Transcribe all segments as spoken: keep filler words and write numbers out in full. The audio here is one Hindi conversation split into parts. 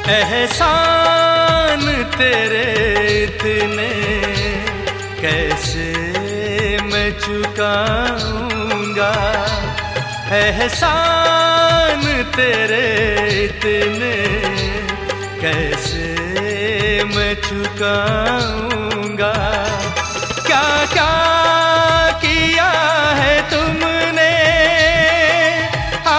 एहसान तेरे इतने कैसे मैं चुकाऊंगा, एहसान तेरे इतने कैसे मैं चुकाऊंगा। क्या क्या किया है तुमने, आ,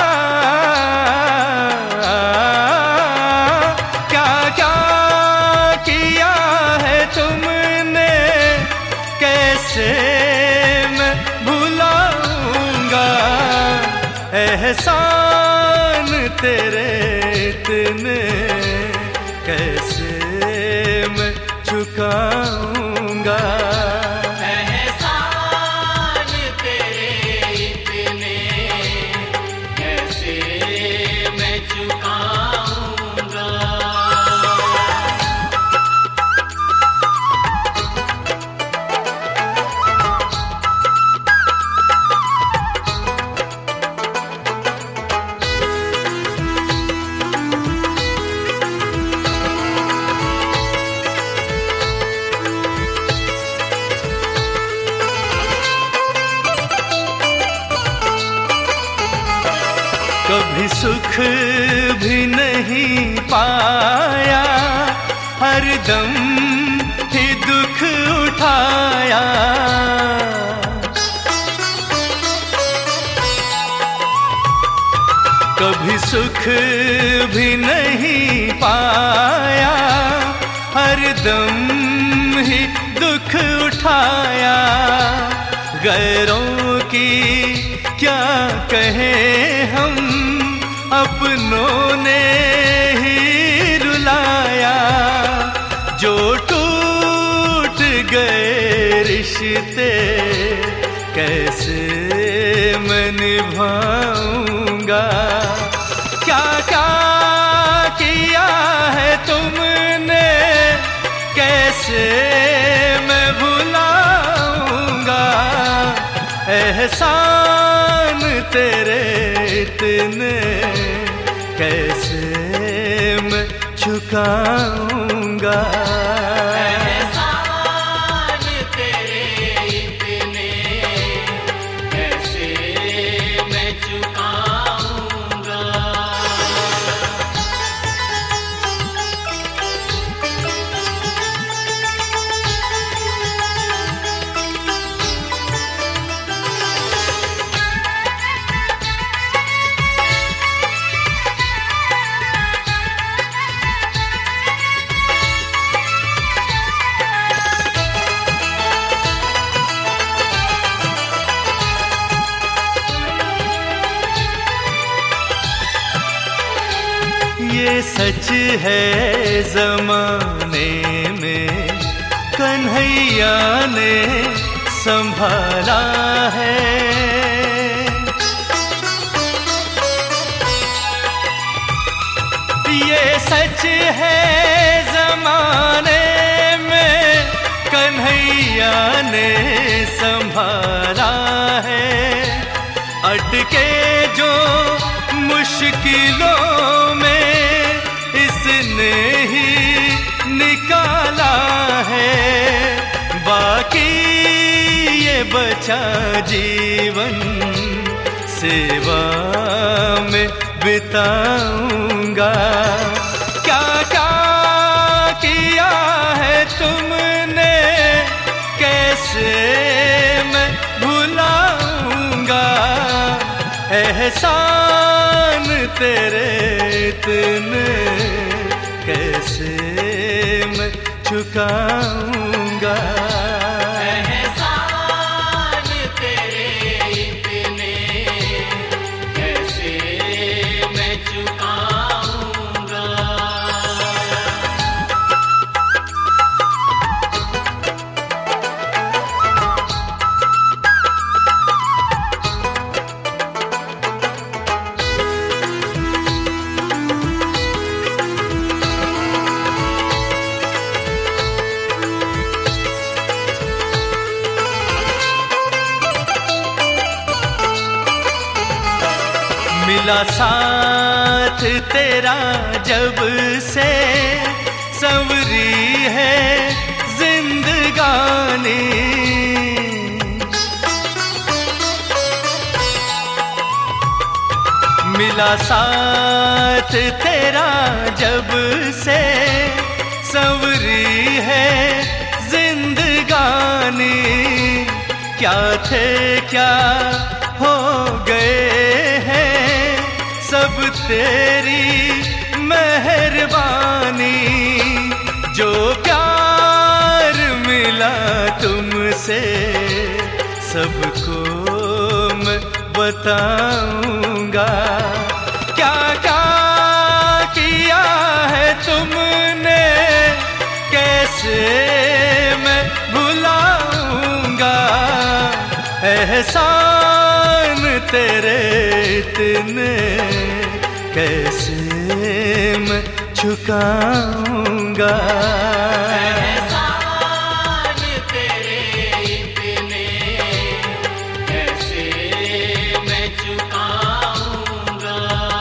क्या क्या किया है तुमने, कैसे मैं भुलाऊंगा। एहसान तेरे इतने कैसे मैं चुकाऊंगा। एहसान तेरे इतने कैसे मैं चुकाऊंगा। कभी सुख भी नहीं पाया, हरदम ही दुख उठाया। कभी सुख भी नहीं पाया, हरदम ही दुख उठाया। गैरों की क्या कहें हम, अपनों ने ही रुलाया। जो टूट गए रिश्ते कैसे मैं निभाऊंगा। क्या क्या किया है तुमने, कैसे मैं भुलाऊंगा। एहसान तेरे इतने कैसे मैं चुकाऊंगा। एहसान तेरे इतने कैसे मैं चुकाऊंगा। ये सच है ज़माने में कन्हैया ने संभाला है। ये सच है ज़माने में कन्हैया ने संभाला है। अटके जो मुश्किलों में इसने ही निकाला है। बाकी ये बचा जीवन सेवा में बिताऊंगा। क्या क्या किया है तुमने, कैसे मैं भुलाऊंगा। एहसान तेरे इतने कैसे मैं चुकाऊंगा। एहसान तेरे इतने कैसे मैं चुकाऊंगा। मिला साथ तेरा जब से संवरी है जिंदगानी। मिला साथ तेरा जब से संवरी है जिंदगानी। क्या थे क्या हो गए हैं सब तेरी मेहरबानी। जो प्यार मिला तुमसे सबको मैं बताऊंगा। क्या क्या किया है तुमने कैसे मैं भुलाऊंगा। एहसान तेरे इतने कैसे मैं चुकाऊंगा। एहसान तेरे इतने कैसे मैं चुकाऊंगा।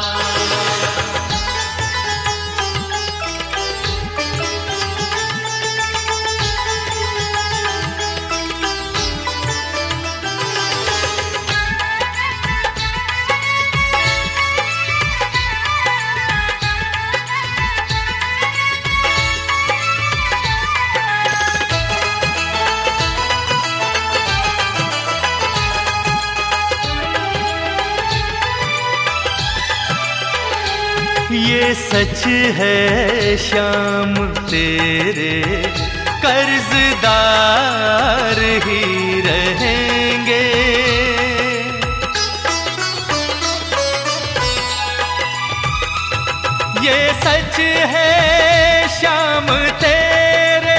ये सच है श्याम तेरे कर्जदार ही रहेंगे। ये सच है श्याम तेरे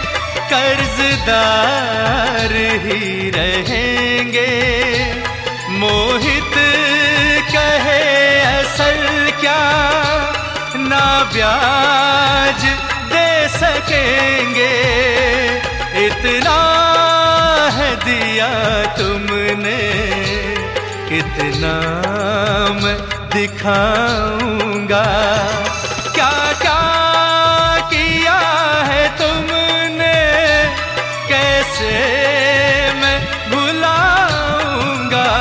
कर्जदार ही रहेंगे। मोहित कहे असल क्या ना ब्याज दे सकेंगे। इतना है दिया तुमने कितना मैं दिखाऊंगा। क्या क्या किया है तुमने कैसे मैं भुलाऊंगा।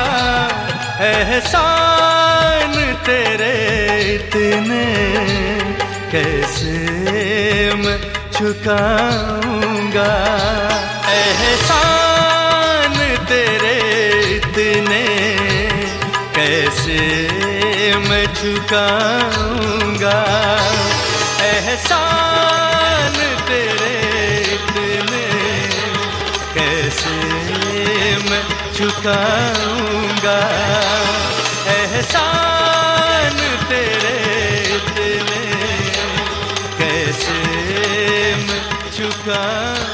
एहसान तेरे इतने कैसे मैं चुकाऊंगा। एहसान तेरे इतने कैसे मैं चुकाऊंगा। एहसान तेरे इतने कैसे मैं चुकाऊंगा। एहसान तेरे इतने कैसे मैं चुकाऊंगा।